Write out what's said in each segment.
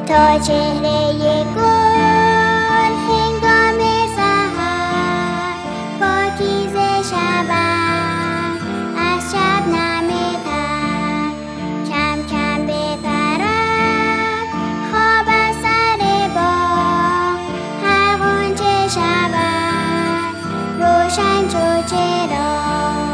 تا چهره گل هنگام سحر پاکیزه شود از شبنم تر. کم کم بپرد خواب از سر باغ، هر غنچه شود روشن چو چراغ.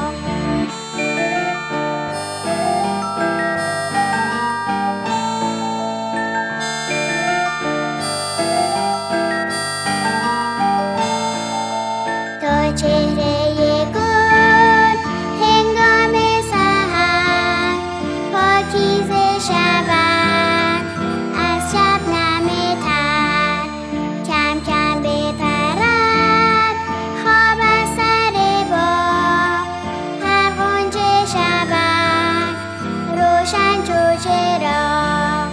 چهره گل هنگام سحر پاکیزه شود از شبنم تر. کم کم بپرد خواب از سر باغ، هر غنچه شود روشن چو چراغ.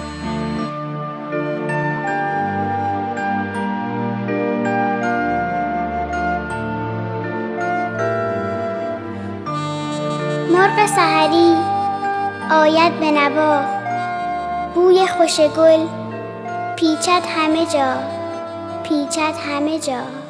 مرغ سحری آید به نوا، بوی خوش گل پیچد همه جا، پیچد همه جا.